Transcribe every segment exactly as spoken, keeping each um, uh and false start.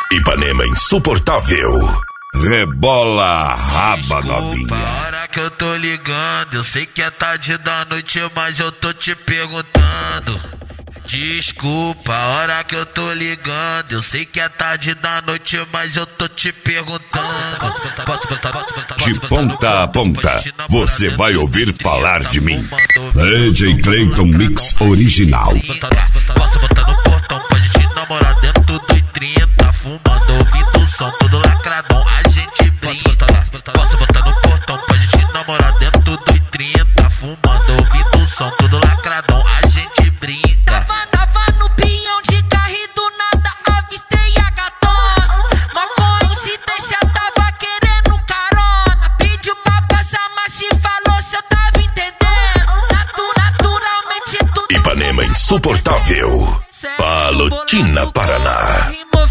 Ipanema insuportável. Rebola raba novinha. A hora que eu tô ligando, eu sei que é tarde da noite, mas eu tô te perguntando. Desculpa, a hora que eu tô ligando, eu sei que é tarde da noite, mas eu tô te perguntando. Posso botar, posso botar, de ponta a ponta, você vai ouvir falar de mim. D J Clayton Mix Original. Posso botar no portão, pode te namorar dentro do trinta, fumando, ouvindo o som todo lacradão, a gente brinca. Posso botar no portão, pode te namorar dentro do trinta, fumando, ouvindo o som todo lacradão, a gente brinca. Tava, tava no pinhão de carro e do nada avistei a gatona. Mó coincidência, tava querendo carona. Pediu pra passar, mas te falou se eu tava entendendo. Natu, naturalmente tudo. Ipanema insuportável. Palotina, Paraná.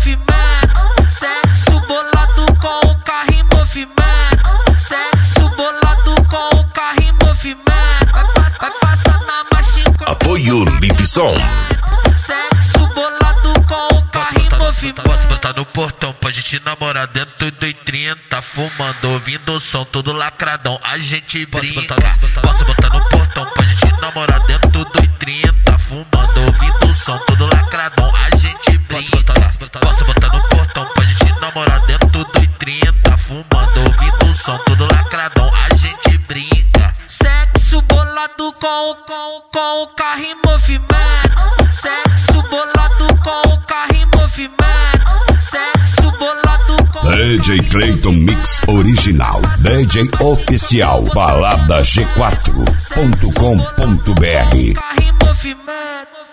Sexo bolado com o carro em movimento. Sexo bolado com o carro em movimento. Vai, pass vai passar na machinha. Apoio Lipson. Sexo bolado com o carro em movimento. Posso botar no portão, pode te namorar dentro do trinta, fumando, ouvindo o som todo lacradão, a gente brinca. Posso botar no portão, pode te namorar dentro do trinta, fumando, ouvindo o som todo lacradão, a gente brinca. Posso botar no portão, pode te namorar dentro do trinta, fumando, ouvindo o som todo lacradão, a gente brinca. Sexo bolado com, com, com o carro em movimento. Sexo bolado com o carro em movimento. Sexo bolado com D J Clayton Mix Original. D J Oficial. Balada G quatro ponto com ponto br.